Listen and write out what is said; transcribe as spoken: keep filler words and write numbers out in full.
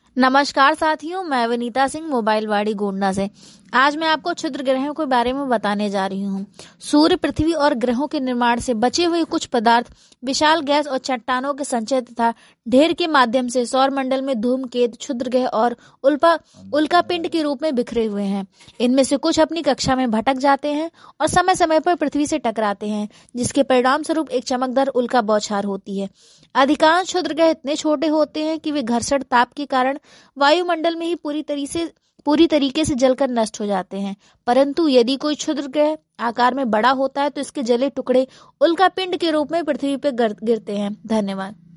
नमस्कार साथियों, मैं विनीता सिंह मोबाइल वाड़ी गोंडा से। आज मैं आपको क्षुद्र ग्रहों के बारे में बताने जा रही हूँ। सूर्य, पृथ्वी और ग्रहों के निर्माण से बचे हुए कुछ पदार्थ विशाल गैस और चट्टानों के संचय तथा ढेर के माध्यम से सौर मंडल में धूमकेतु, क्षुद्र ग्रह और उल्का उल्का पिंड के रूप में बिखरे हुए हैं। इनमें से कुछ अपनी कक्षा में भटक जाते हैं और समय समय पर पृथ्वी से टकराते हैं, जिसके परिणाम स्वरूप एक चमकदार उल्का बौछार होती है। अधिकांश क्षुद्र ग्रह इतने छोटे होते हैं कि वे घर्षण ताप के कारण वायुमंडल में ही पूरी तरीके से पूरी तरीके से जलकर नष्ट हो जाते हैं। परंतु यदि कोई क्षुद्र ग्रह आकार में बड़ा होता है तो इसके जले टुकड़े उल्का पिंड के रूप में पृथ्वी पर गिरते हैं। धन्यवाद।